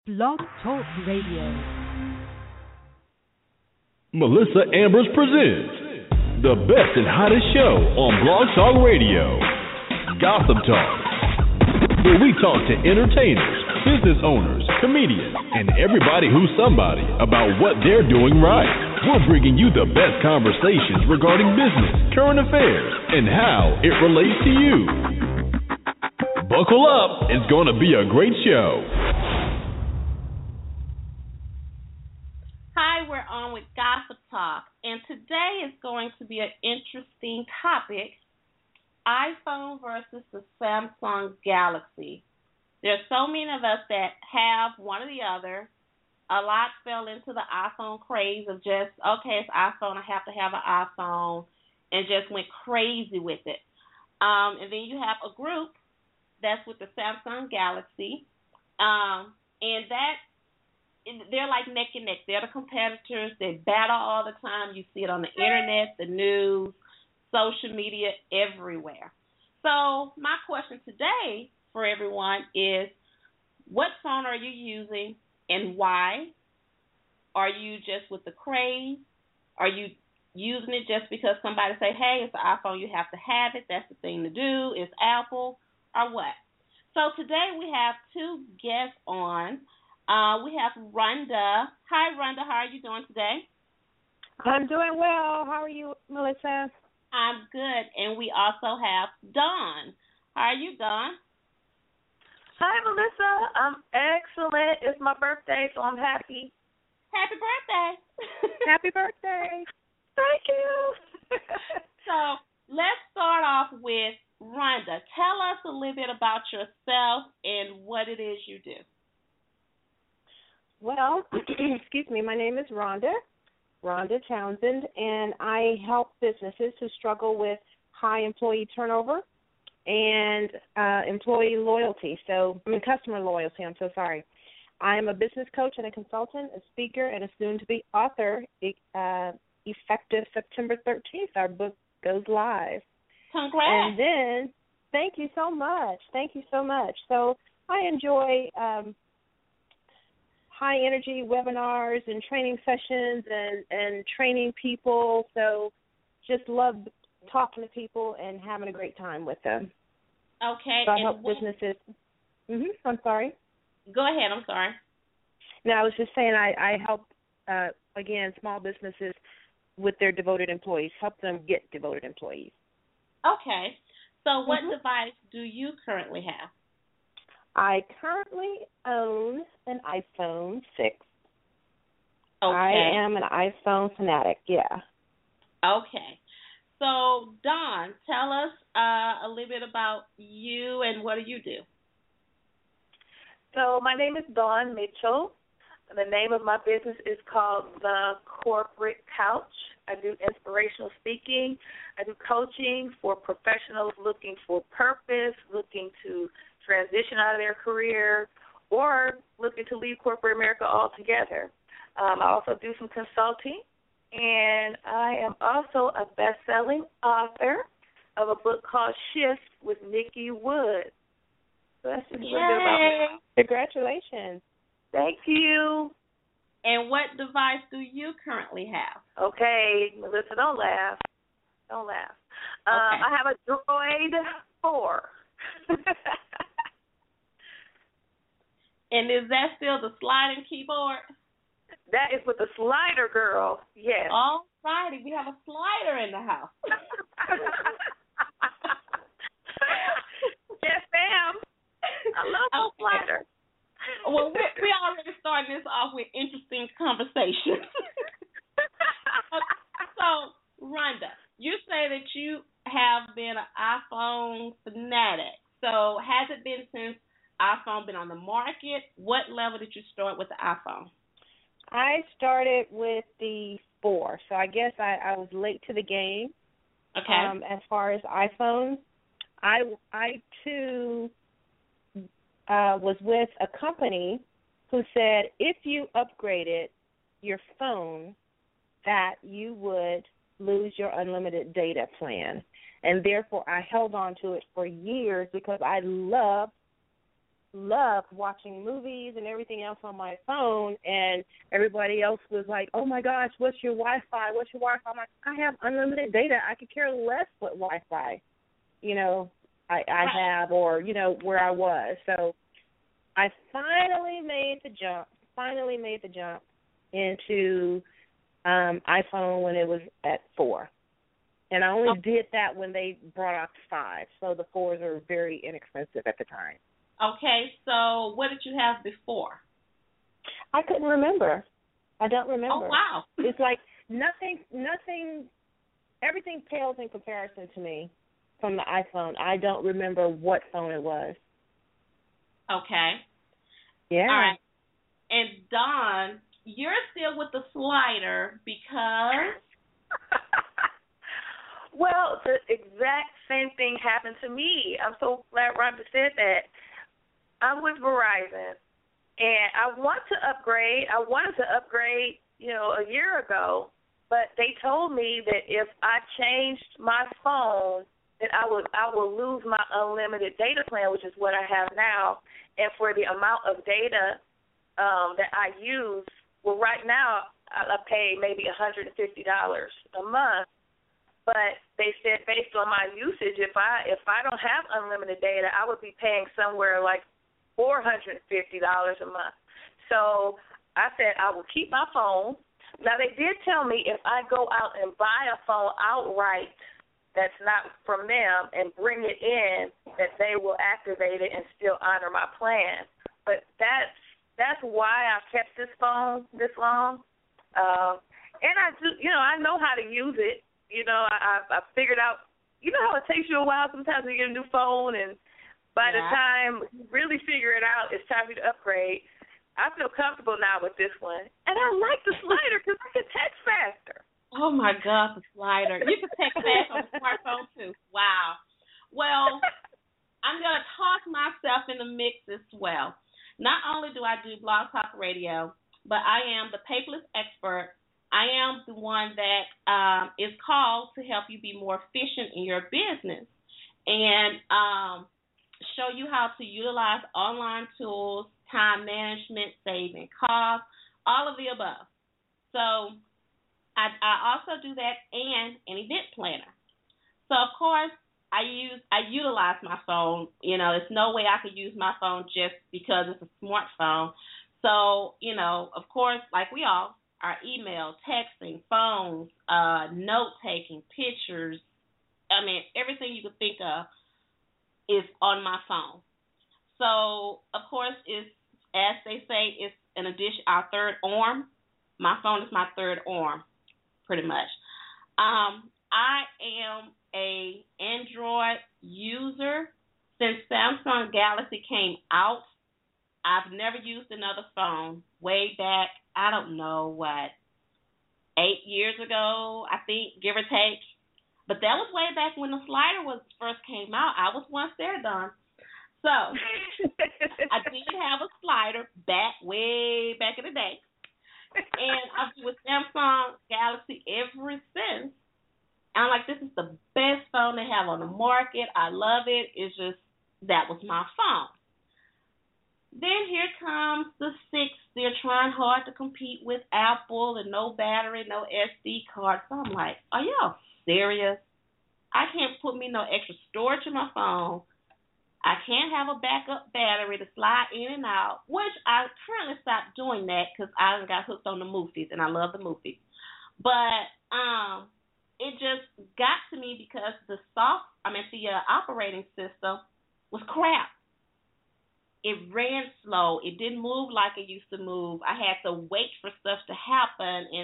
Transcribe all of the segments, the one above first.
Blog Talk Radio. Melissa Ambers presents the best and hottest show on Blog Talk Radio, Gossip Talk, where we talk to entertainers, business owners, comedians, and everybody who's somebody about what they're doing right. We're bringing you the best conversations regarding business, current affairs, and how it relates to you. Buckle up, it's going to be a great show. Hi, we're on with Gossip Talk, and today is going to be an interesting topic, iPhone versus the Samsung Galaxy. There's so many of us that have one or the other. A lot fell into the iPhone craze of just, okay, it's iPhone, I have to have an iPhone, and just went crazy with it. And then you have a group that's with the Samsung Galaxy, and that they're like neck and neck. They're the competitors. They battle all the time. You see it on the internet, the news, social media, everywhere. So my question today for everyone is, what phone are you using and why? Are you just with the craze? Are you using it just because somebody say, hey, it's an iPhone, you have to have it, that's the thing to do, it's Apple, or what? So today we have two guests on. We have Rhonda. Hi, Rhonda. How are you doing today? I'm doing well. How are you, Melissa? I'm good. And we also have Dawn. How are you, Dawn? Hi, Melissa. I'm excellent. It's my birthday, so I'm happy. Happy birthday. Happy birthday. Thank you. So let's start off with Rhonda. Tell us a little bit about yourself and what it is you do. Well, excuse me, my name is Rhonda Townsend, and I help businesses who struggle with high employee turnover and employee loyalty. Customer loyalty, I'm so sorry. I am a business coach and a consultant, a speaker, and a soon-to-be author. Effective September 13th, our book goes live. Congrats. And then, thank you so much. So I enjoy high-energy webinars and training sessions and training people. So just love talking to people and having a great time with them. Okay. So I help businesses. I'm sorry. Go ahead. I'm sorry. No, I was just saying I help, again, small businesses with their devoted employees, help them get devoted employees. Okay. So what device do you currently have? I currently own an iPhone 6. Okay. I am an iPhone fanatic, yeah. Okay. So, Dawn, tell us a little bit about you and what do you do? So my name is Dawn Mitchell. The name of my business is called The Corporate Couch. I do inspirational speaking. I do coaching for professionals looking for purpose, looking to transition out of their career, or looking to leave corporate America altogether. I also do some consulting, and I am also a best-selling author of a book called Shift with Nikki Wood. So that's just a little bit about me. Congratulations. Thank you. And what device do you currently have? Okay, Melissa, don't laugh. Okay. I have a Droid 4. And is that still the sliding keyboard? That is with the slider, girl. Yes. All righty. We have a slider in the house. Yes, ma'am. I love the slider. Well, we already started this off with interesting conversations. So, Rhonda, you say that you have been an iPhone fanatic. So, has it been since iPhone been on the market? What level did you start with the iPhone? I started with the 4, so I guess I was late to the game. Okay. As far as iPhones, I too was with a company who said if you upgraded your phone, that you would lose your unlimited data plan. And therefore, I held on to it for years because I love loved watching movies and everything else on my phone, and everybody else was like, oh, my gosh, what's your Wi-Fi? What's your Wi-Fi? I'm like, I have unlimited data. I could care less what Wi-Fi, I have or, where I was. So I finally made the jump into iPhone when it was at 4. And I only did that when they brought out 5. So the 4s are very inexpensive at the time. Okay, so what did you have before? I couldn't remember. I don't remember. Oh, wow. It's like nothing, everything pales in comparison to me from the iPhone. I don't remember what phone it was. Okay. Yeah. All right. And Dawn, you're still with the slider because... Well, the exact same thing happened to me. I'm so glad Rhonda said that. I'm with Verizon, and I wanted to upgrade, a year ago, but they told me that if I changed my phone, that I will lose my unlimited data plan, which is what I have now. And for the amount of data that I use, well, right now I pay maybe $150 a month. But they said based on my usage, if I don't have unlimited data, I would be paying somewhere like $450 a month. So I said I will keep my phone. Now they did tell me if I go out and buy a phone outright that's not from them and bring it in, that they will activate it and still honor my plan. But that's why I've kept this phone this long. And I do, I know how to use it. I figured out, how it takes you a while sometimes when you get a new phone, and by the time you really figure it out, it's time for you to upgrade. I feel comfortable now with this one. And I like the slider because I can text faster. Oh, my God, the slider. You can text fast on the smartphone, too. Wow. Well, I'm going to toss myself in the mix as well. Not only do I do Blog Talk Radio, but I am the paperless expert. I am the one that is called to help you be more efficient in your business and show you how to utilize online tools, time management, saving costs, all of the above. So I also do that and an event planner. So, of course, I utilize my phone. There's no way I could use my phone just because it's a smartphone. So, of course, like we all, our email, texting, phones, note-taking, pictures, everything you could think of is on my phone. So, of course, it's, as they say, it's an addition, our third arm. My phone is my third arm, pretty much. I am a Android user. Since Samsung Galaxy came out, I've never used another phone. Way back, I don't know what, 8 years ago, I think, give or take. But that was way back when the slider first came out. I was once there, Don. So I did have a slider way back in the day. And I've been with Samsung Galaxy ever since. And I'm like, this is the best phone they have on the market. I love it. It's just, that was my phone. Then here comes the 6. They're trying hard to compete with Apple and no battery, no SD card. So I'm like, are y'all serious? I can't put me no extra storage in my phone. I can't have a backup battery to slide in and out, which I currently stopped doing that because I got hooked on the movies, and I love the movies. But it just got to me because the operating system was crap. It ran slow. It didn't move like it used to move. I had to wait for stuff to happen, and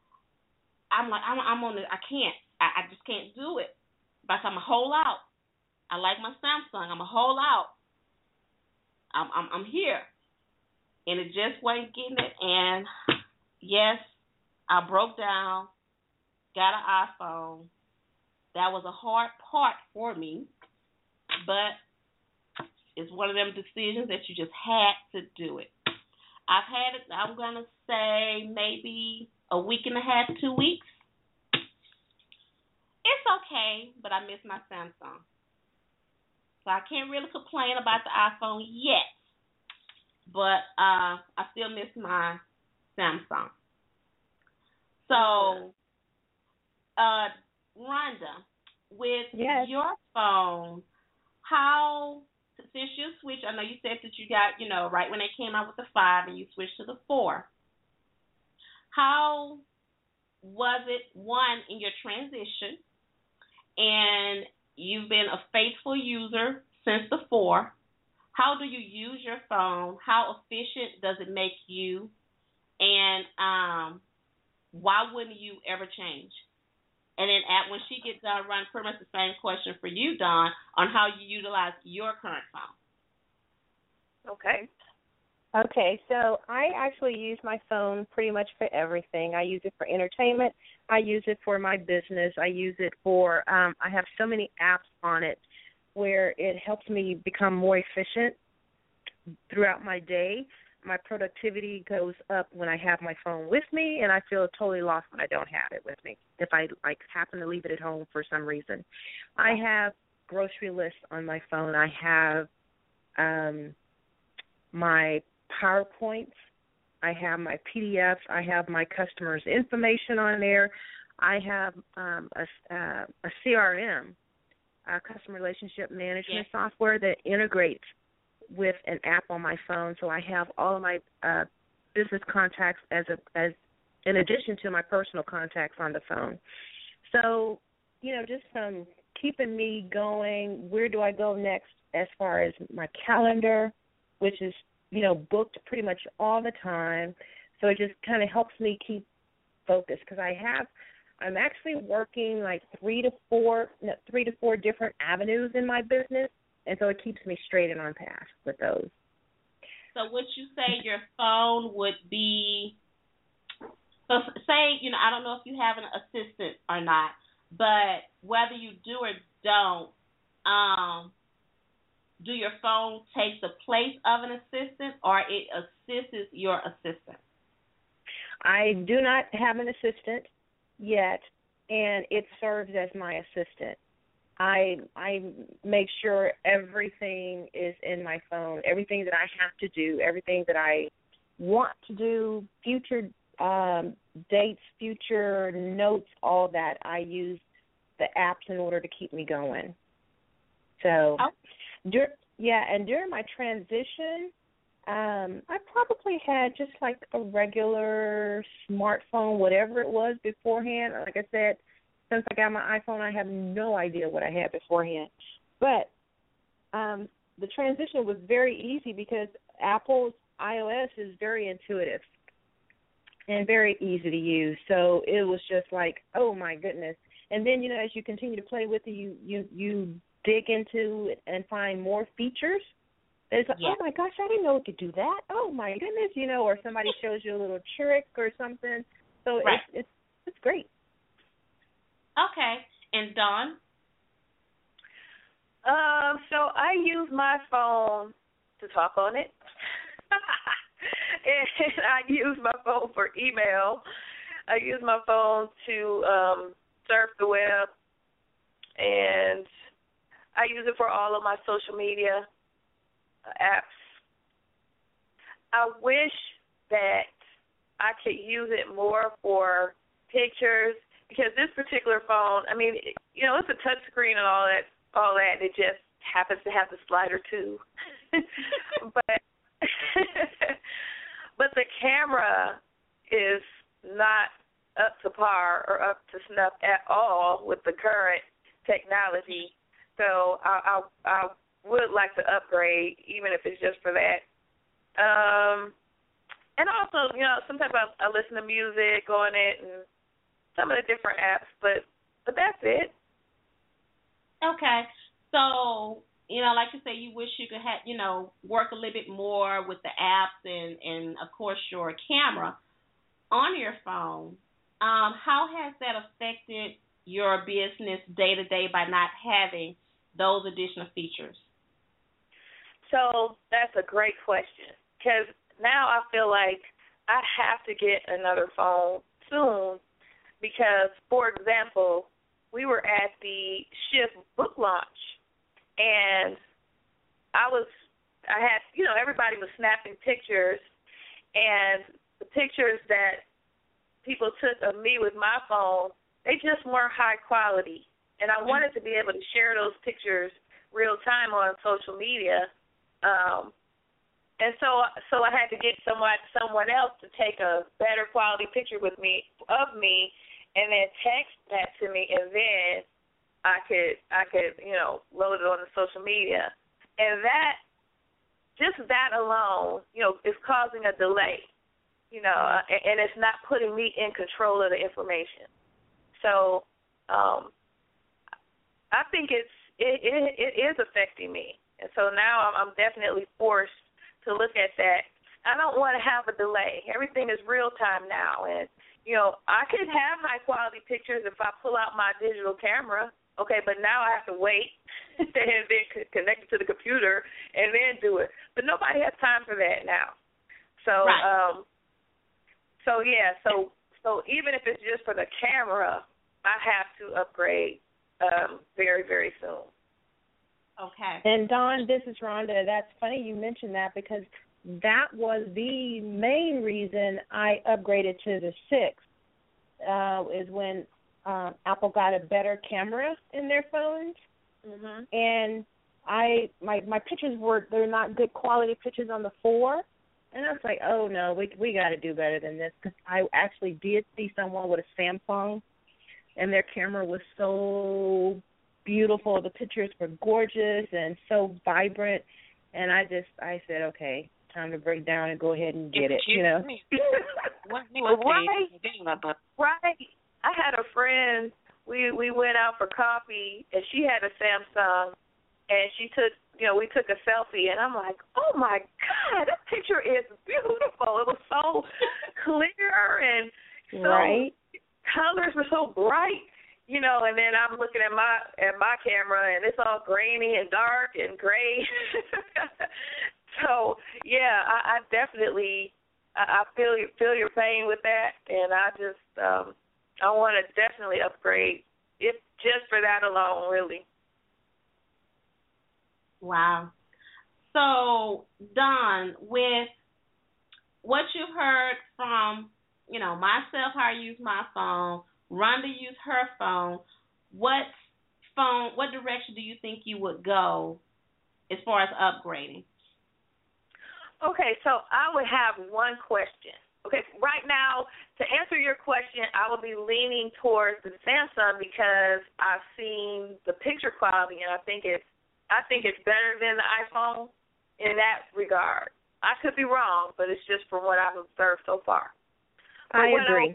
I'm like, I'm on it. I can't. I just can't do it. But I'm a whole out. I like my Samsung. I'm a whole out. I'm here, and it just wasn't getting it. And yes, I broke down, got an iPhone. That was a hard part for me, but it's one of them decisions that you just had to do it. I've had it, I'm going to say maybe a week and a half, 2 weeks. It's okay, but I miss my Samsung. So I can't really complain about the iPhone yet. but I still miss my Samsung. So, Rhonda, with your phone, how, since you switched, I know you said that you got, right when they came out with the 5 and you switched to the 4, how was it, one, in your transition, and you've been a faithful user since the 4, how do you use your phone? How efficient does it make you? And why wouldn't you ever change? And then when she gets done, run pretty much the same question for you, Dawn, on how you utilize your current phone. Okay, so I actually use my phone pretty much for everything. I use it for entertainment. I use it for my business. I use it for, I have so many apps on it where it helps me become more efficient throughout my day. My productivity goes up when I have my phone with me, and I feel totally lost when I don't have it with me, if I happen to leave it at home for some reason. I have grocery lists on my phone. I have my PowerPoints. I have my PDFs. I have my customers' information on there. I have a CRM, a customer relationship management software that integrates with an app on my phone. So I have all of my business contacts as in addition to my personal contacts on the phone. So, just keeping me going. Where do I go next as far as my calendar, which is booked pretty much all the time. So it just kind of helps me keep focused because I'm actually working 3 to 4 different avenues in my business, and so it keeps me straight and on path with those. So would you say your phone would be, so say, I don't know if you have an assistant or not, but whether you do or don't, do your phone take the place of an assistant, or it assists your assistant? I do not have an assistant yet, and it serves as my assistant. I make sure everything is in my phone, everything that I have to do, everything that I want to do, future dates, future notes, all that. I use the apps in order to keep me going. So, and during my transition, I probably had just a regular smartphone, whatever it was beforehand. Like I said, since I got my iPhone, I have no idea what I had beforehand. But the transition was very easy because Apple's iOS is very intuitive and very easy to use. So it was just oh, my goodness. And then, as you continue to play with it, you dig into it and find more features. It's oh my gosh, I didn't know it could do that. Oh my goodness, or somebody shows you a little trick or something. So it's great. Okay, and Dawn? So I use my phone to talk on it, and I use my phone for email. I use my phone to surf the web, and I use it for all of my social media apps. I wish that I could use it more for pictures because this particular phone, it's a touch screen and all that. It just happens to have the slider too. but the camera is not up to par or up to snuff at all with the current technology. So I would like to upgrade, even if it's just for that. And also, sometimes I listen to music on it and some of the different apps, but that's it. Okay. So, like you say, you wish you could have, work a little bit more with the apps and of course, your camera on your phone. How has that affected your business day to day by not having those additional features? So that's a great question because now I feel like I have to get another phone soon because, for example, we were at the Shift book launch and I was I had, everybody was snapping pictures, and the pictures that people took of me with my phone, they just weren't high quality. And I wanted to be able to share those pictures real time on social media. And so I had to get someone else to take a better quality picture of me, and then text that to me, and then I could load it on the social media. And that alone, is causing a delay, and it's not putting me in control of the information. So I think it is affecting me. And so now I'm definitely forced to look at that. I don't want to have a delay. Everything is real time now, and I could have high quality pictures if I pull out my digital camera. Okay, but now I have to wait and then connect it to the computer and then do it. But nobody has time for that now. So right. So even if it's just for the camera, I have to upgrade very, very soon. Okay. And Dawn, this is Rhonda. That's funny you mentioned that, because that was the main reason I upgraded to the 6, is when Apple got a better camera in their phones. Mm-hmm. And my pictures they're not good quality pictures on the 4. And I was like, oh, no, we got to do better than this, because I actually did see someone with a Samsung, and their camera was so beautiful. The pictures were gorgeous and so vibrant, and I said, okay, time to break down and go ahead and get it. Right. I had a friend. We went out for coffee, and she had a Samsung, and she took we took a selfie, and I'm like, oh my God, that picture is beautiful. It was so clear, and so right. colors were so bright. And then I'm looking at my camera, and it's all grainy and dark and gray. So yeah, I definitely I feel your pain with that, and I just I want to definitely upgrade, if just for that alone, really. Wow. So Dawn, with what you've heard from myself, how I use my phone, Rhonda used her phone. What direction do you think you would go as far as upgrading? Okay, so I would have one question. Okay, right now, to answer your question, I will be leaning towards the Samsung, because I've seen the picture quality, and I think it's better than the iPhone in that regard. I could be wrong, but it's just from what I've observed so far. I agree.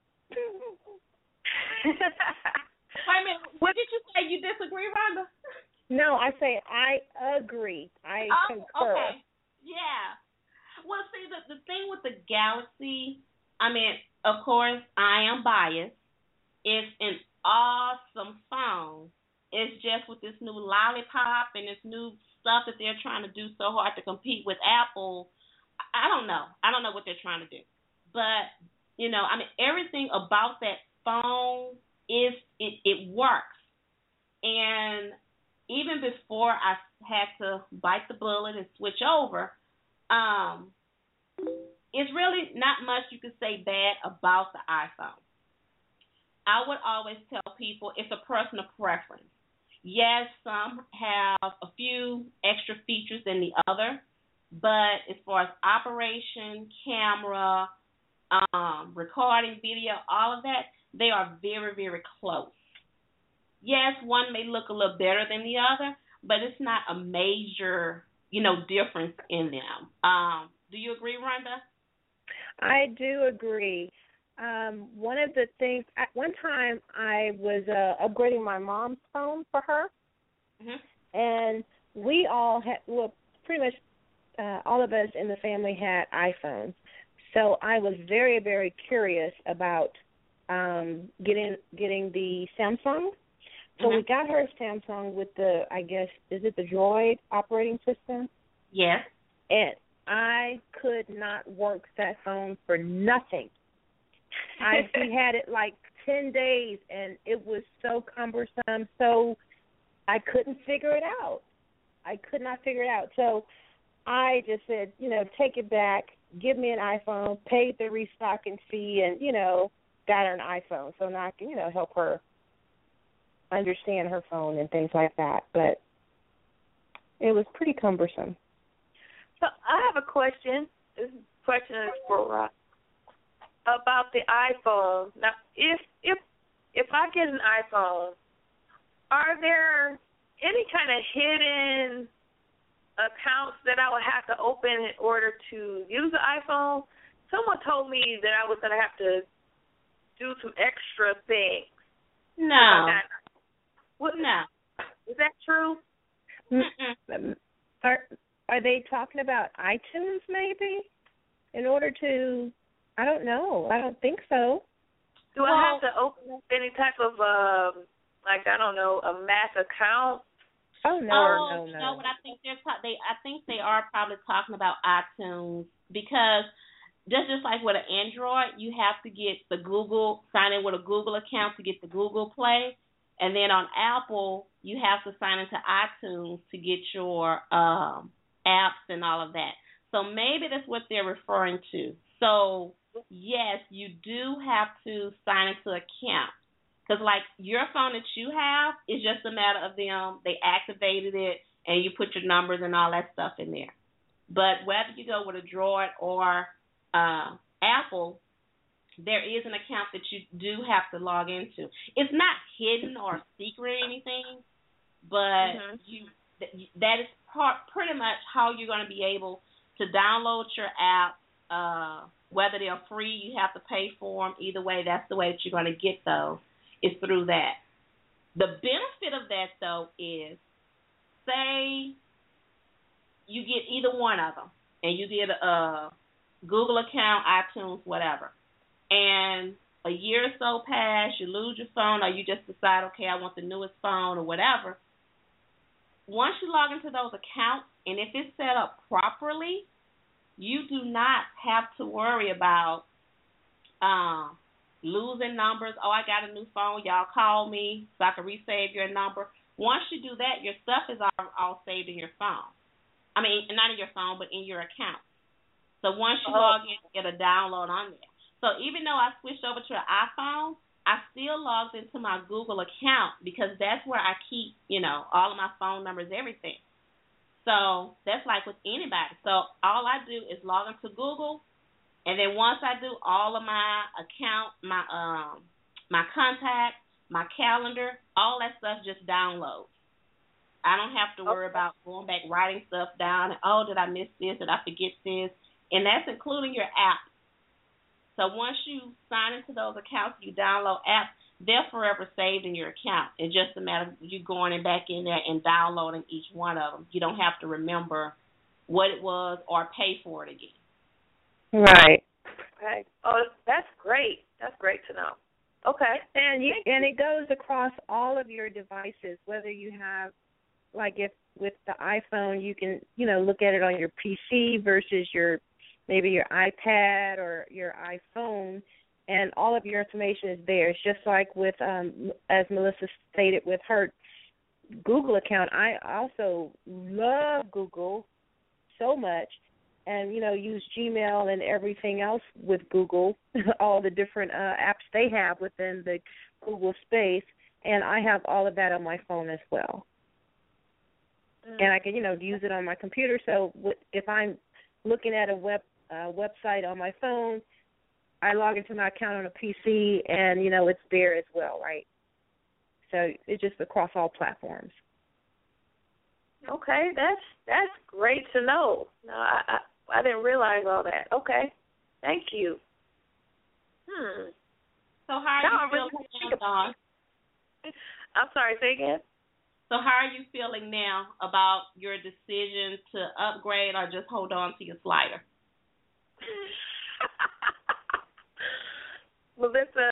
Wait a minute. What did you say? You disagree, Rhonda? No, I say I agree. I concur. Okay. Yeah. Well, see, the thing with the Galaxy, of course, I am biased. It's an awesome phone. It's just with this new lollipop and this new stuff that they're trying to do so hard to compete with Apple. I don't know. I don't know what they're trying to do. But, everything about that phone it works. And even before I had to bite the bullet and switch over, it's really not much you can say bad about the iPhone. I would always tell people it's a personal preference. Yes, some have a few extra features than the other, but as far as operation, camera, recording, video, all of that, they are very, very close. Yes, one may look a little better than the other, but it's not a major, difference in them. Do you agree, Rhonda? I do agree. One of the things, at one time I was upgrading my mom's phone for her, and we all had, pretty much all of us in the family had iPhones. So I was very, very curious about getting the Samsung. So we got her a Samsung with the, I guess, is it the Droid operating system? Yes. And I could not work that phone for nothing. We had it like 10 days, and it was so cumbersome, so I couldn't figure it out. I could not figure it out. So I just said, take it back, give me an iPhone, paid the restocking fee, and, got her an iPhone. So now I can, help her understand her phone and things like that. But it was pretty cumbersome. So I have a question. This question is for about the iPhone. Now, if I get an iPhone, are there any kind of hidden accounts that I would have to open in order to use the iPhone? Someone told me that I was going to have to do some extra things. No. No. Is that true? Are they talking about iTunes maybe? In order to, I don't know. I don't think so. Do I have to open up any type of, a Mac account? Oh, no. No, but I think I think they are probably talking about iTunes, because just like with an Android, you have to get the sign in with a Google account to get the Google Play. And then on Apple, you have to sign into iTunes to get your apps and all of that. So maybe that's what they're referring to. So, yes, you do have to sign into an account. Because, like, your phone that you have is just a matter of them. They activated it, and you put your numbers and all that stuff in there. But whether you go with a Droid or Apple, there is an account that you do have to log into. It's not hidden or secret or anything, but that is pretty much how you're going to be able to download your apps. Whether they're free, you have to pay for them. Either way, that's the way that you're going to get those, is through that. The benefit of that, though, is, say you get either one of them, and you get a Google account, iTunes, whatever, and a year or so pass, you lose your phone, or you just decide, okay, I want the newest phone or whatever. Once you log into those accounts, and if it's set up properly, you do not have to worry about losing numbers. Oh, I got a new phone. Y'all call me so I can resave your number. Once you do that, your stuff is all saved in your phone. I mean, not in your phone, but in your account. So once you log in, you get a download on there. So even though I switched over to an iPhone, I still logged into my Google account, because that's where I keep, all of my phone numbers, everything. So that's like with anybody. So all I do is log into Google, and then once I do, all of my account, my contacts, my calendar, all that stuff just downloads. I don't have to worry about going back, writing stuff down, and, did I miss this? Did I forget this? And that's including your app. So once you sign into those accounts, you download apps, they're forever saved in your account. It's just a matter of you going and back in there and downloading each one of them. You don't have to remember what it was or pay for it again. Right. Okay. Oh, that's great. That's great to know. Okay. And it goes across all of your devices, whether you have, like, if with the iPhone, you can, look at it on your PC versus maybe your iPad or your iPhone, and all of your information is there. It's just like with, as Melissa stated, with her Google account. I also love Google so much, and, use Gmail and everything else with Google, all the different apps they have within the Google space, and I have all of that on my phone as well. And I can, use it on my computer. So if I'm looking at a website on my phone, I log into my account on a PC, and, it's there as well, right? So it's just across all platforms. Okay, that's great to know. No, I didn't realize all that. Okay, thank you. So how are you feeling now, Dawn? I'm sorry, say again? So how are you feeling now about your decision to upgrade or just hold on to your slider? Melissa,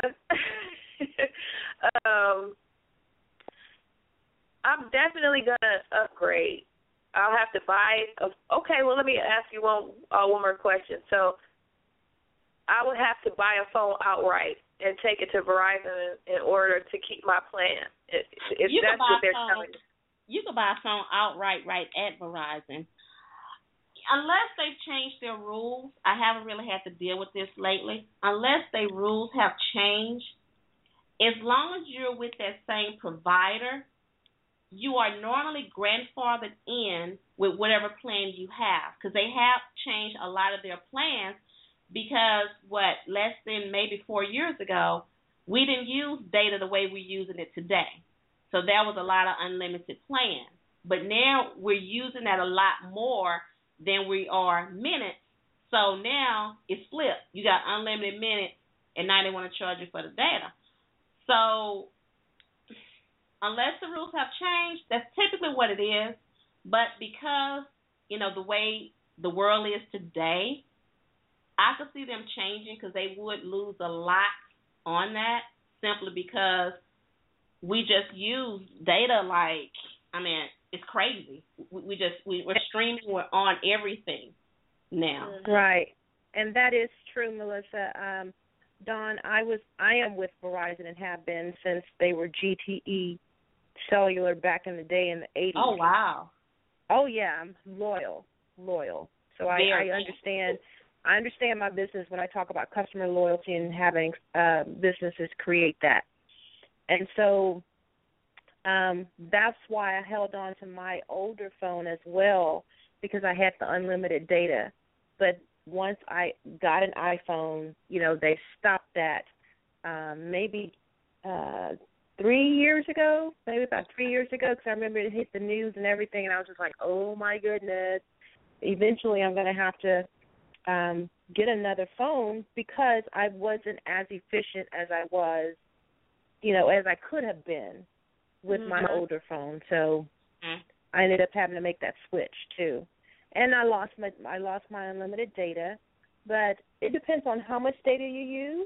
I'm definitely going to upgrade. I'll have to buy okay, well, let me ask you one more question. So I would have to buy a phone outright and take it to Verizon in order to keep my plan. If that's what they're telling me. You can buy a phone outright right at Verizon. unless they change their rules, I haven't really had to deal with this lately. Unless their rules have changed, as long as you're with that same provider, you are normally grandfathered in with whatever plan you have, because they have changed a lot of their plans. Because less than maybe 4 years ago, we didn't use data the way we're using it today. So there was a lot of unlimited plans. But now we're using that a lot more than we are minutes. So now it's flipped. You got unlimited minutes, and now they want to charge you for the data. So unless the rules have changed, that's typically what it is. But because, the way the world is today, I could see them changing, because they would lose a lot on that simply because we just use data it's crazy. We're streaming, we're on everything now. Right. And that is true, Melissa. Dawn, I am with Verizon and have been since they were GTE Cellular back in the day in the 80s. Oh, wow. Oh, yeah, I'm loyal. So I understand. I understand my business when I talk about customer loyalty and having businesses create that. And so that's why I held on to my older phone as well, because I had the unlimited data. But once I got an iPhone, they stopped that maybe 3 years ago, because I remember it hit the news and everything, and I was just like, oh, my goodness. Eventually I'm going to have to get another phone, because I wasn't as efficient as I was, as I could have been with my older phone. So I ended up having to make that switch too. And I lost my unlimited data, but it depends on how much data you use.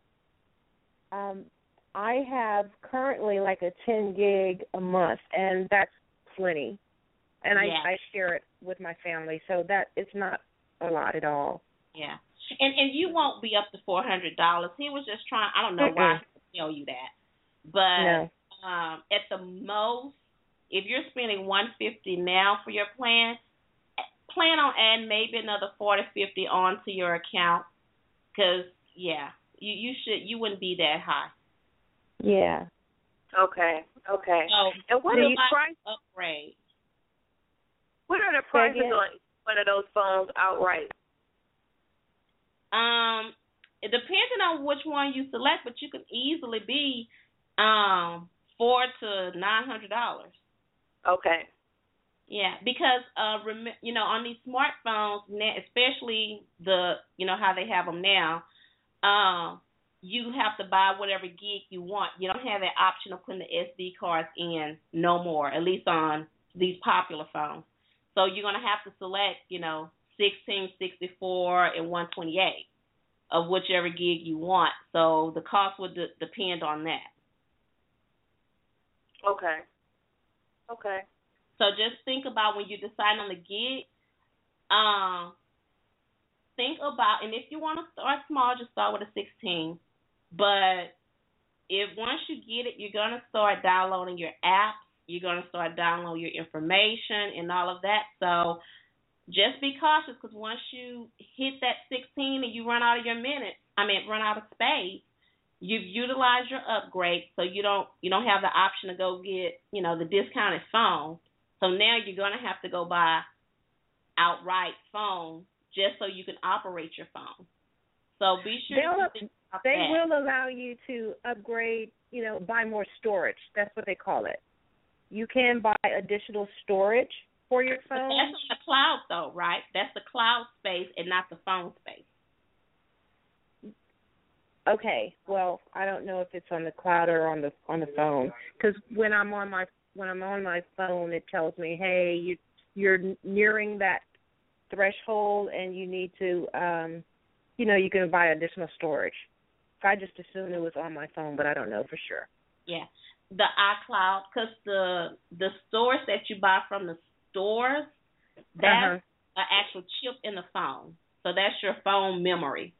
I have currently like a 10 gig a month, and that's plenty. And I share it with my family, so that it's not a lot at all. Yeah. And you won't be up to $400. He was just trying, I don't know why he tell you that. But at the most, if you're spending $150 now for your plan on adding maybe another $40, $50 onto your account, because you wouldn't be that high. Yeah. Okay. So, and what are the price upgrade? What are the prices on one of those phones outright? It depends on which one you select, but you can easily be $400 to $900. Okay. Yeah, because on these smartphones, especially how they have them now, you have to buy whatever gig you want. You don't have that option of putting the SD cards in no more, at least on these popular phones. So you're going to have to select, 16, 64, and 128 of whichever gig you want. So the cost would depend on that. Okay. So just think about when you decide on the gig, think about, and if you want to start small, just start with a 16. But if once you get it, you're going to start downloading your apps. You're going to start downloading your information and all of that. So just be cautious, because once you hit that 16 and you run out of run out of space, you've utilized your upgrade, so you don't have the option to go get, the discounted phone. So now you're going to have to go buy outright phone just so you can operate your phone. So be sure to think about that. They will allow you to upgrade, buy more storage. That's what they call it. You can buy additional storage for your phone. But that's on the cloud, though, right? That's the cloud space and not the phone space. Okay. Well, I don't know if it's on the cloud or on the phone, because when I'm on my phone, it tells me, hey, you're nearing that threshold, and you need to, you can buy additional storage. So I just assumed it was on my phone, but I don't know for sure. Yeah. The iCloud, because the storage that you buy from the stores, that's an actual chip in the phone. So that's your phone memory.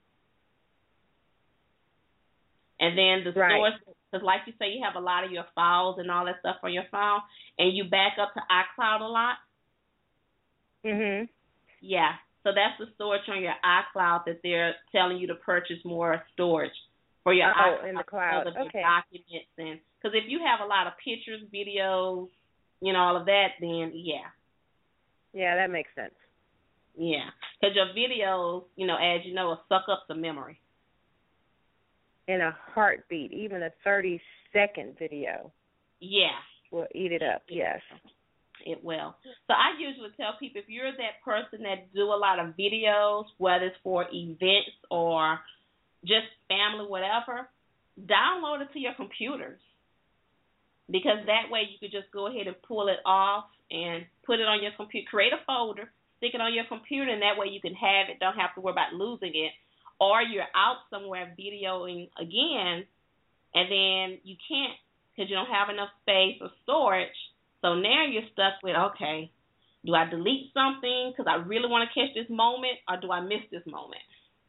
And then the storage, because like you say, you have a lot of your files and all that stuff on your phone, and you back up to iCloud a lot. Yeah. So that's the storage on your iCloud that they're telling you to purchase more storage for your iCloud in the cloud. of your Okay. documents, and because if you have a lot of pictures, videos, all of that, then yeah. Yeah, that makes sense. Yeah, because your videos, as you know, will suck up the memory. In a heartbeat, even a 30-second video. Yeah. Will eat it up, yes. It will. So I usually tell people, if you're that person that do a lot of videos, whether it's for events or just family, whatever, download it to your computers. Because that way you could just go ahead and pull it off and put it on your computer. Create a folder, stick it on your computer, and that way you can have it, don't have to worry about losing it. Or you're out somewhere videoing again, and then you can't because you don't have enough space or storage. So now you're stuck with, okay, do I delete something because I really want to catch this moment, or do I miss this moment?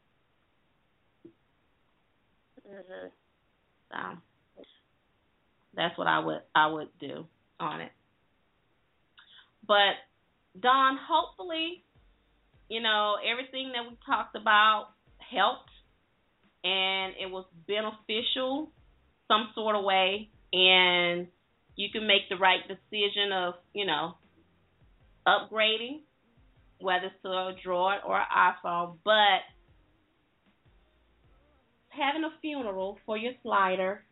Mm-hmm. So that's what I would do on it. But Dawn, hopefully, everything that we talked about helped and it was beneficial some sort of way, and you can make the right decision of, upgrading, whether it's to a Droid or an iPhone, but having a funeral for your slider.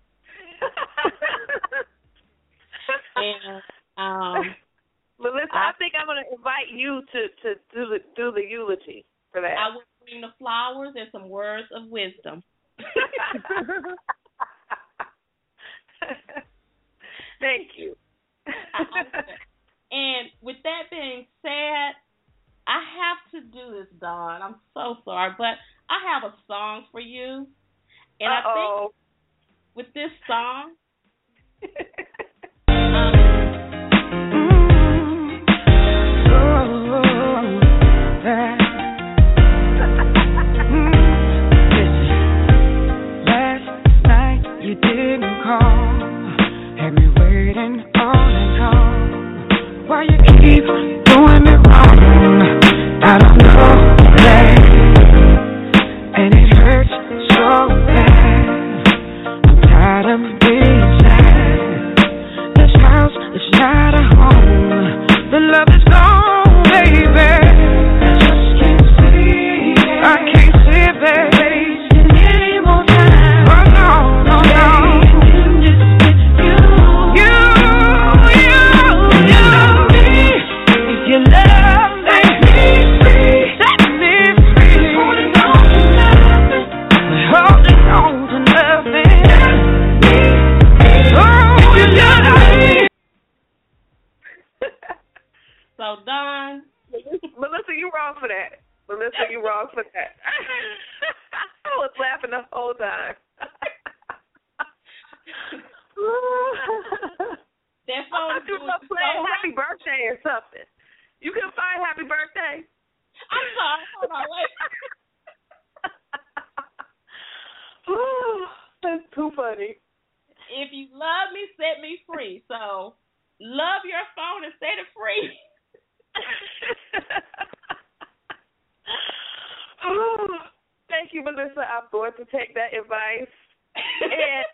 And Melissa, I think I'm going to invite you to do the eulogy for that. I will bring the flowers and some words of wisdom. Thank you. And with that being said, I have to do this, Dawn. I'm so sorry, but I have a song for you. And I think with this song, last night you didn't call, had me waiting on and on. Why you keep doing me wrong? I don't know that, and it hurts so bad. I'm tired of being sad. This house is not a home. The love is gone, baby. I just can't see it. I can't see it, baby. Any more time? Oh no, no, no. If you love me, set me free. Holding on to nothing. We're holding on to nothing. Oh, you love me. so Dawn, Melissa, you wrong for that. Melissa, you wrong for that. I was laughing the whole time. that phone I thought you were playing Happy Birthday or something. You can find Happy Birthday. I'm sorry. Hold on, wait. That's too funny. If you love me, set me free. So love your phone and set it free. Thank you, Melissa. I'm going to take that advice. And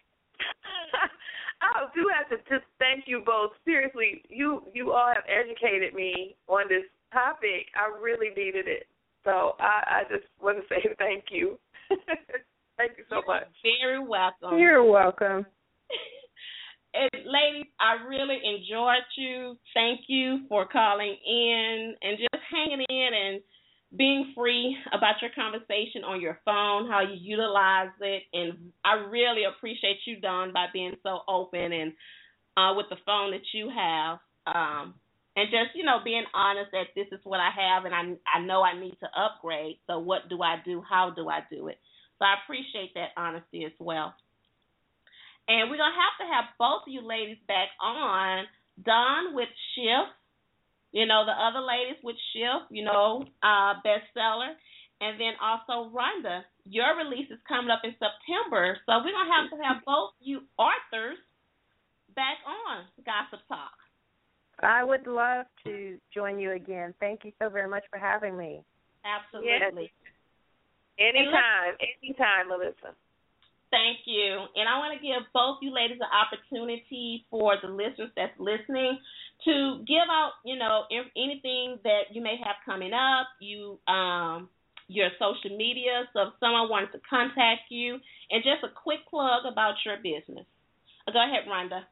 I do have to just thank you both. Seriously, you all have educated me on this topic. I really needed it. So I just want to say thank you. Thank you so much. Very welcome. You're welcome. And ladies, I really enjoyed you. Thank you for calling in and just hanging in and being free about your conversation on your phone, how you utilize it. And I really appreciate you, Dawn, by being so open and with the phone that you have. And just, being honest that this is what I have and I know I need to upgrade. So what do I do? How do I do it? So I appreciate that honesty as well. And we're going to have both of you ladies back on. Dawn with Shift, the other ladies with Shift, bestseller. And then also Rhonda, your release is coming up in September. So we're going to have both you authors back on Gossip Talk. I would love to join you again. Thank you so very much for having me. Absolutely. Yes. Anytime, Melissa. Thank you. And I want to give both you ladies an opportunity for the listeners that's listening to give out, anything that you may have coming up, your social media, so if someone wants to contact you, and just a quick plug about your business. Go ahead, Rhonda.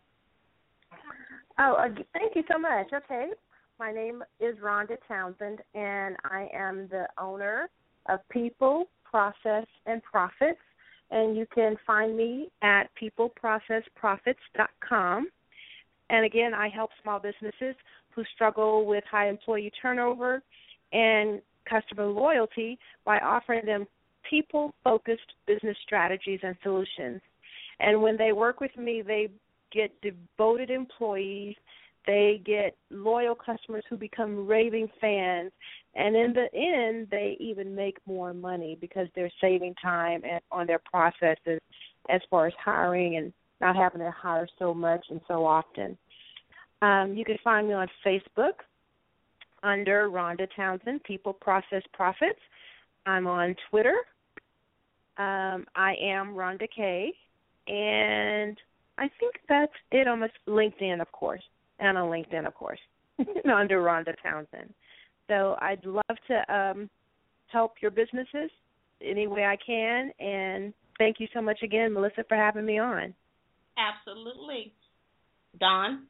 Thank you so much. Okay. My name is Rhonda Townsend, and I am the owner of People, Process, and Profits. And you can find me at peopleprocessprofits.com. And again, I help small businesses who struggle with high employee turnover and customer loyalty by offering them people-focused business strategies and solutions. And when they work with me, they get devoted employees, they get loyal customers who become raving fans, and in the end, they even make more money because they're saving time on their processes as far as hiring and not having to hire so much and so often. You can find me on Facebook under Rhonda Townsend, People, Process, Profits. I'm on Twitter. I am Rhonda K. And I think that's it on LinkedIn, of course. And on LinkedIn, of course, under Rhonda Townsend. So I'd love to help your businesses any way I can. And thank you so much again, Melissa, for having me on. Absolutely. Dawn?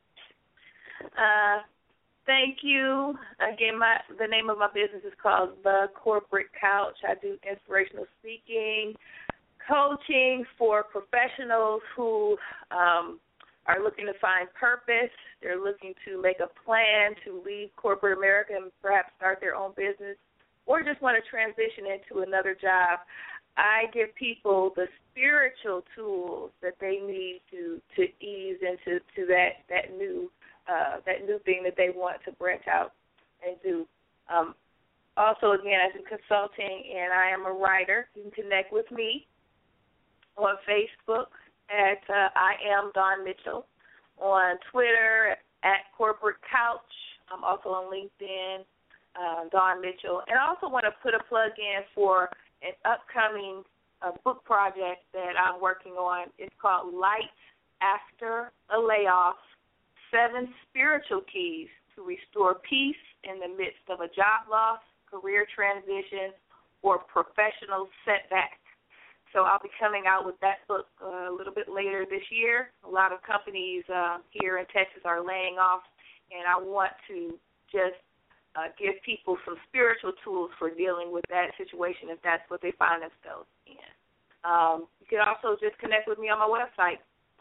Thank you. Again, the name of my business is called The Corporate Couch. I do inspirational speaking, coaching for professionals who are looking to find purpose. They're looking to make a plan to leave corporate America and perhaps start their own business, or just want to transition into another job. I give people the spiritual tools that they need to ease into that new thing that they want to branch out and do. Also, again, I do consulting, and I am a writer. You can connect with me on Facebook at I am Dawn Mitchell, on Twitter at Corporate Couch. I'm also on LinkedIn, Dawn Mitchell. And I also want to put a plug in for an upcoming book project that I'm working on. It's called Light After a Layoff, 7 Spiritual Keys to Restore Peace in the Midst of a Job Loss, Career Transition, or Professional Setback. So I'll be coming out with that book a little bit later this year. A lot of companies here in Texas are laying off, and I want to just give people some spiritual tools for dealing with that situation if that's what they find themselves in. You can also just connect with me on my website,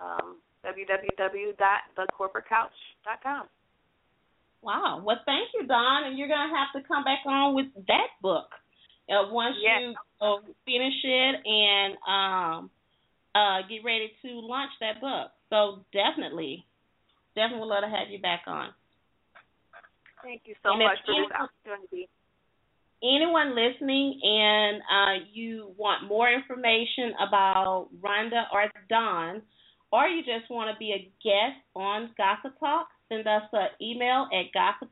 www.thecorporatecouch.com. Wow. Well, thank you, Dawn, and you're going to have to come back on with that book once you finish it and get ready to launch that book. So definitely would love to have you back on. Thank you so much for this opportunity. Anyone listening and you want more information about Rhonda or Dawn, or you just want to be a guest on Gossip Talk, send us an email at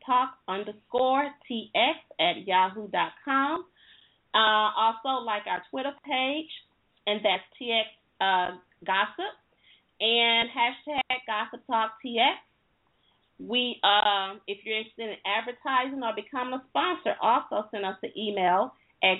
gossiptalk_tx@yahoo.com. Also, like our Twitter page, and that's TX Gossip, and #GossipTalkTX. We, if you're interested in advertising or becoming a sponsor, also send us an email at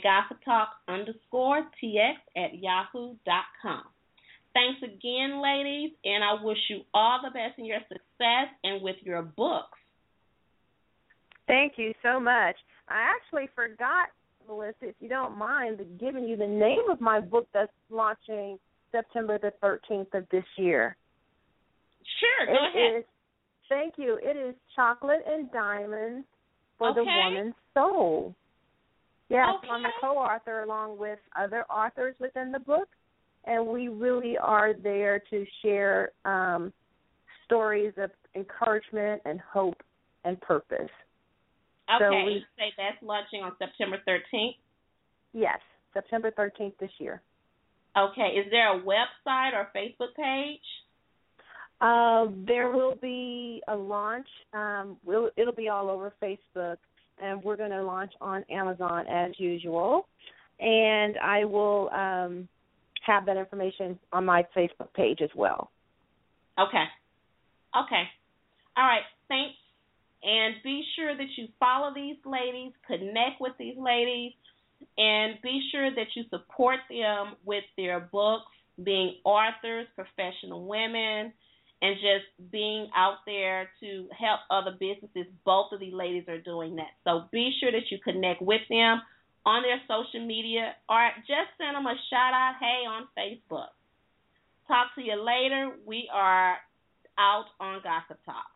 gossiptalk_tx@yahoo.com. Thanks again, ladies, and I wish you all the best in your success and with your books. Thank you so much. I actually forgot, Melissa, if you don't mind, giving you the name of my book that's launching September the 13th of this year. Sure, go ahead. Thank you. It is Chocolate and Diamonds for the Woman's Soul. Yes, I'm a co-author along with other authors within the book, and we really are there to share stories of encouragement and hope and purpose. Okay, so you say that's launching on September 13th? Yes, September 13th this year. Okay, is there a website or Facebook page? There will be a launch. It'll be all over Facebook, and we're going to launch on Amazon as usual. And I will have that information on my Facebook page as well. Okay. All right. Thanks. And be sure that you follow these ladies, connect with these ladies, and be sure that you support them with their books, being authors, professional women, and just being out there to help other businesses. Both of these ladies are doing that. So be sure that you connect with them on their social media, or just send them a shout-out, hey, on Facebook. Talk to you later. We are out on Gossip Talk.